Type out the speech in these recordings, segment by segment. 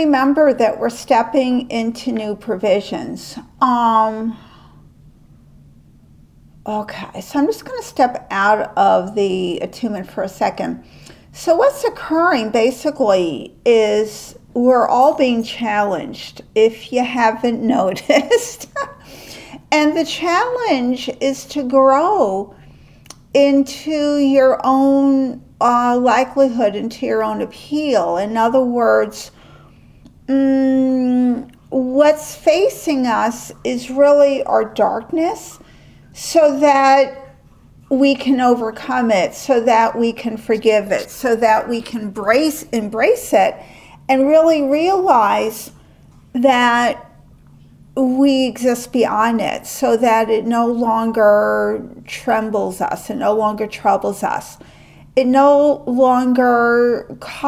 remember that we're stepping into new provisions. Okay, so I'm just going to step out of the attunement for a second. So what's occurring basically is we're all being challenged, if you haven't noticed. And the challenge is to grow into your own likelihood, into your own appeal. In other words, what's facing us is really our darkness, so that we can overcome it, so that we can forgive it, so that we can embrace it, and really realize that we exist beyond it, so that it no longer trembles us, it no longer troubles us, it no longer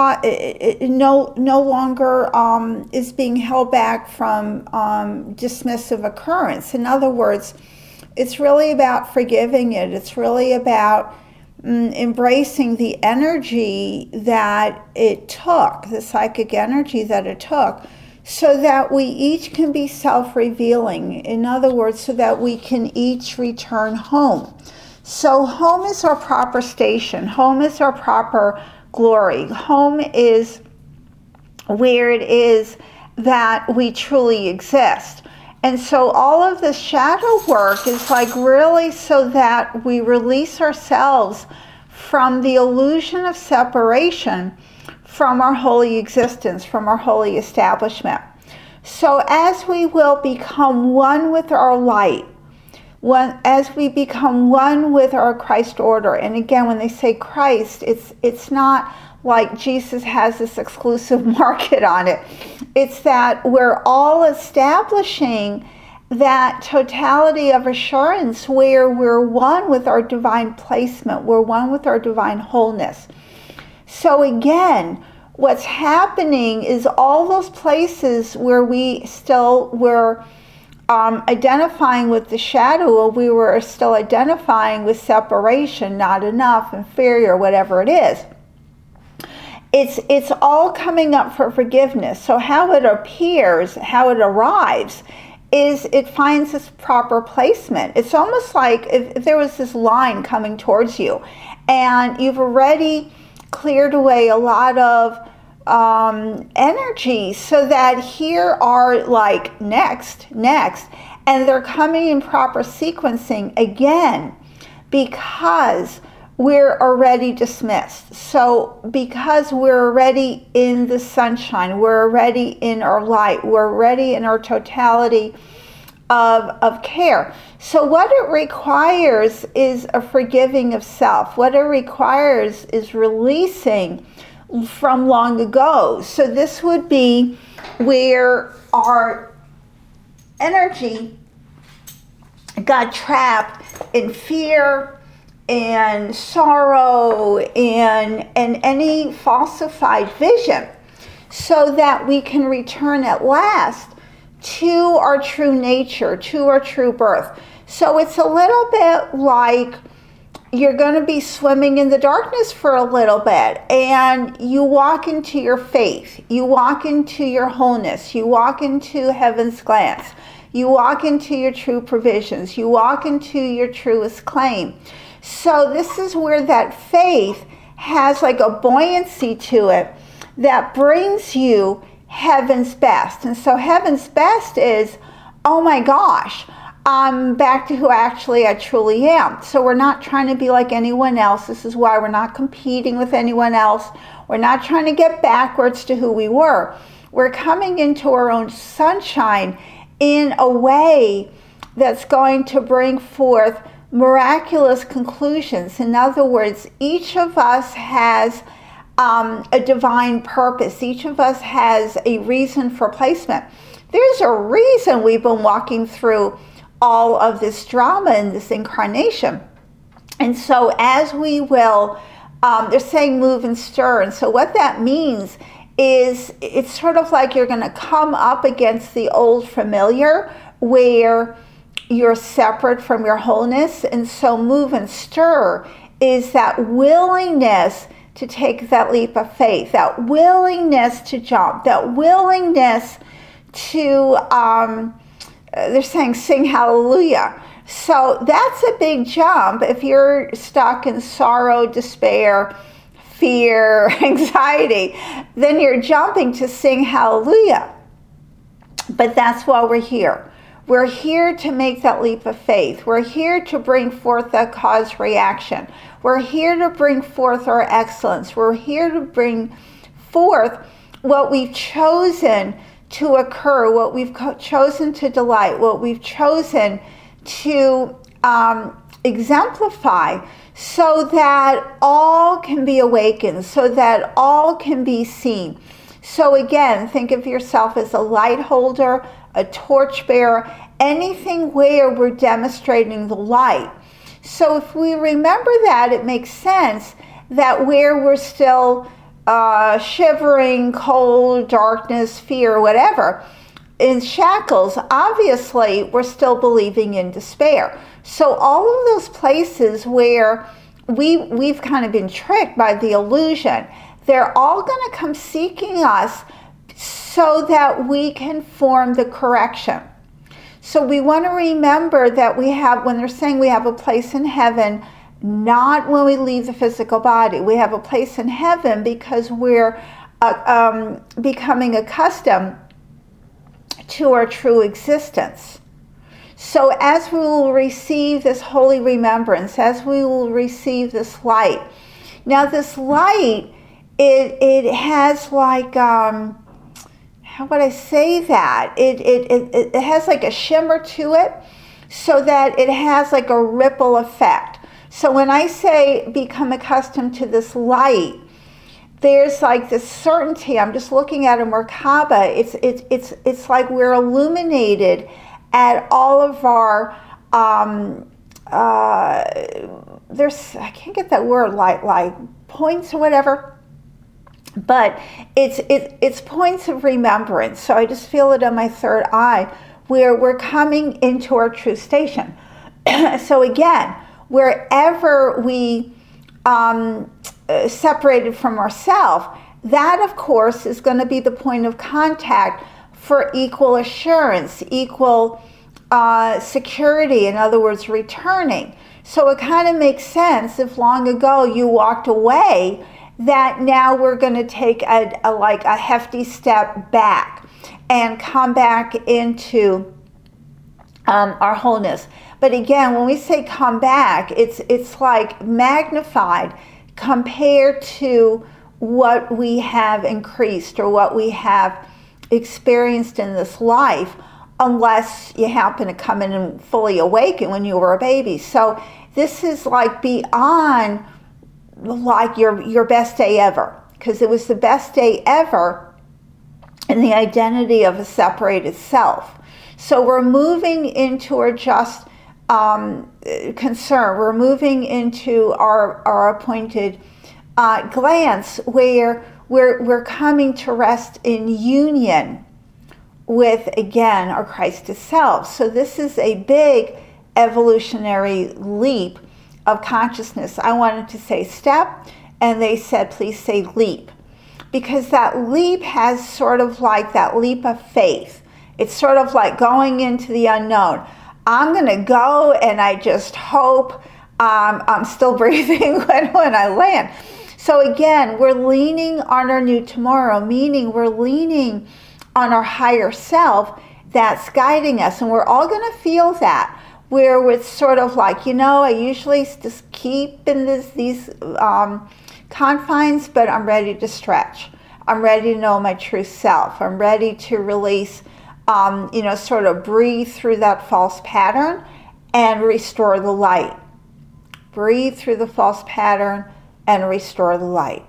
is being held back from dismissive occurrence. In other words, it's really about forgiving it. It's really about embracing the energy that it took, the psychic energy that it took, so that we each can be self-revealing. In other words, so that we can each return home. So home is our proper station. Home is our proper glory. Home is where it is that we truly exist. And so all of the shadow work is like really so that we release ourselves from the illusion of separation from our holy existence, from our holy establishment. So as we will become one with our light, as we become one with our Christ order, and again, when they say Christ, it's not like Jesus has this exclusive market on it. It's that we're all establishing that totality of assurance where we're one with our divine placement, we're one with our divine wholeness. So again, what's happening is all those places where we still were identifying with the shadow, we were still identifying with separation, not enough, inferior, whatever it is. It's all coming up for forgiveness. So how it appears, how it arrives, is it finds its proper placement. It's almost like if there was this line coming towards you, and you've already cleared away a lot of energy, so that here are like next, and they're coming in proper sequencing again, because we're already dismissed. So because we're already in the sunshine, we're already in our light, we're already in our totality of care. So what it requires is a forgiving of self. What it requires is releasing from long ago. So this would be where our energy got trapped in fear and sorrow and any falsified vision, so that we can return at last to our true nature, to our true birth. So it's a little bit like you're going to be swimming in the darkness for a little bit, and you walk into your faith, you walk into your wholeness, you walk into heaven's glance, you walk into your true provisions, you walk into your truest claim. So this is where that faith has like a buoyancy to it that brings you heaven's best. And so heaven's best is, oh my gosh, I'm back to who actually I truly am. So we're not trying to be like anyone else. This is why we're not competing with anyone else. We're not trying to get backwards to who we were. We're coming into our own sunshine in a way that's going to bring forth miraculous conclusions. In other words, each of us has a divine purpose. Each of us has a reason for placement. There's a reason we've been walking through all of this drama in this incarnation. And so as we will, they're saying move and stir. And so what that means is it's sort of like you're going to come up against the old familiar where you're separate from your wholeness. And so move and stir is that willingness to take that leap of faith, that willingness to jump, that willingness to, they're saying, sing hallelujah. So that's a big jump. If you're stuck in sorrow, despair, fear, anxiety, then you're jumping to sing hallelujah. But that's why we're here. We're here to make that leap of faith. We're here to bring forth that cause reaction. We're here to bring forth our excellence. We're here to bring forth what we've chosen to occur, what we've chosen to delight, what we've chosen to exemplify, so that all can be awakened, so that all can be seen. So again, think of yourself as a light holder, a torch bearer, anything where we're demonstrating the light. So if we remember that, it makes sense that where we're still shivering, cold, darkness, fear, whatever, in shackles, obviously we're still believing in despair. So all of those places where we've kind of been tricked by the illusion, they're all going to come seeking us so that we can form the correction. So we want to remember that we have, when they're saying we have a place in heaven, not when we leave the physical body. We have a place in heaven because we're becoming accustomed to our true existence. So as we will receive this holy remembrance, as we will receive this light. Now this light, it has like, how would I say that? It has like a shimmer to it, so that it has like a ripple effect. So when I say become accustomed to this light, there's like this certainty. I'm just looking at a Merkaba. It's like we're illuminated at all of our there's, I can't get that word, like points or whatever, but it's points of remembrance. So I just feel it on my third eye, where we're coming into our true station. So again, wherever we separated from ourselves, that of course is going to be the point of contact for equal assurance, equal security, in other words, returning. So it kind of makes sense if long ago you walked away, that now we're going to take a hefty step back and come back into our wholeness. But again, when we say come back, it's like magnified compared to what we have increased or what we have experienced in this life, unless you happen to come in and fully awaken when you were a baby. So this is like beyond like your best day ever, because it was the best day ever in the identity of a separated self. So we're moving into our just concern. We're moving into our appointed glance, where we're coming to rest in union with, again, our Christ self. So this is a big evolutionary leap of consciousness. I wanted to say step, and they said please say leap, because that leap has sort of like that leap of faith. It's sort of like going into the unknown. I'm going to go, and I just hope I'm still breathing when I land. So again, we're leaning on our new tomorrow, meaning we're leaning on our higher self that's guiding us. And we're all going to feel that, where it's sort of like, I usually just keep in these confines, but I'm ready to stretch. I'm ready to know my true self. I'm ready to release, sort of breathe through that false pattern and restore the light. Breathe through the false pattern and restore the light.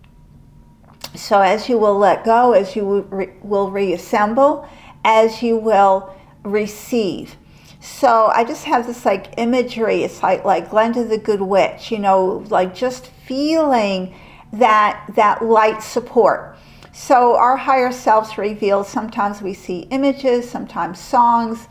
So as you will let go, as you will reassemble, as you will receive. So I just have this like imagery. It's like Glenda the Good Witch, like just feeling that light support. So our higher selves revealed. Sometimes we see images, sometimes songs,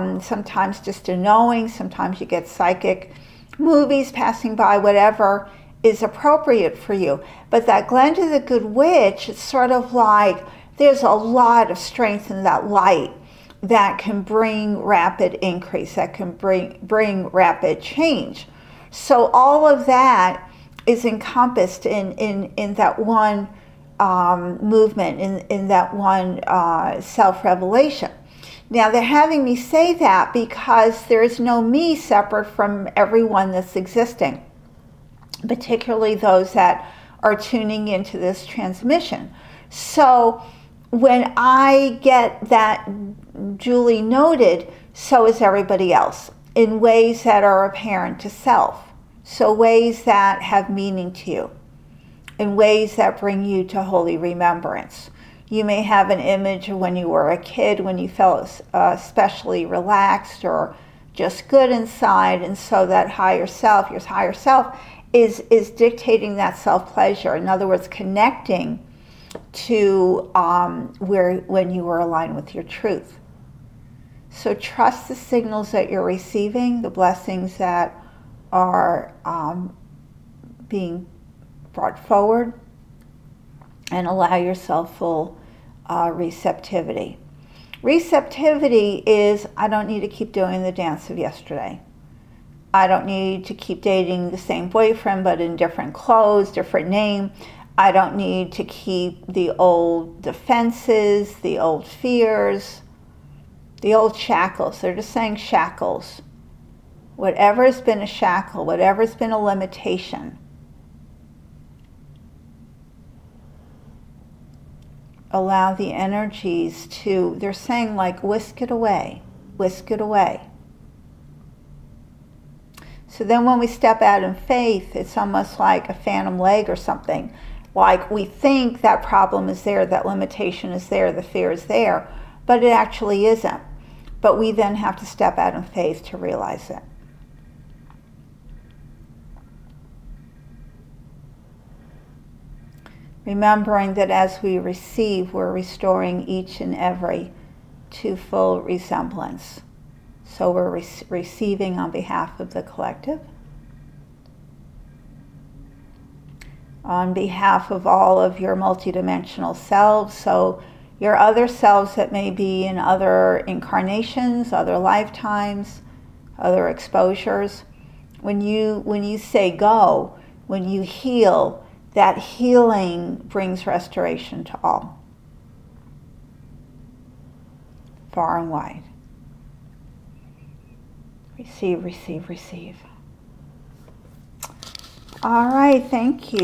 sometimes just a knowing. Sometimes you get psychic movies passing by, whatever. is appropriate for you. But that Glenda the Good Witch, it's sort of like there's a lot of strength in that light that can bring rapid increase, that can bring rapid change. So all of that is encompassed in that one movement, in that one self-revelation. Now, they're having me say that because there is no me separate from everyone that's existing, particularly those that are tuning into this transmission. So when I get that duly noted, so is everybody else, in ways that are apparent to self. So ways that have meaning to you, in ways that bring you to holy remembrance. You may have an image of when you were a kid, when you felt especially relaxed or just good inside, and so that higher self, your higher self, is dictating that self-pleasure. In other words, connecting to when you were aligned with your truth. So trust the signals that you're receiving, the blessings that are being brought forward, and allow yourself full receptivity. Receptivity is, I don't need to keep doing the dance of yesterday. I don't need to keep dating the same boyfriend but in different clothes, different name. I don't need to keep the old defenses, the old fears, the old shackles. They're just saying shackles. Whatever has been a shackle, whatever has been a limitation, allow the energies to, they're saying like whisk it away, whisk it away. So then when we step out in faith, it's almost like a phantom leg or something. Like we think that problem is there, that limitation is there, the fear is there, but it actually isn't. But we then have to step out in faith to realize it. Remembering that as we receive, we're restoring each and every to full resemblance. So we're receiving on behalf of the collective, on behalf of all of your multidimensional selves, so your other selves that may be in other incarnations, other lifetimes, other exposures. When you say go, when you heal, that healing brings restoration to all, far and wide. Receive, receive, receive. All right, thank you.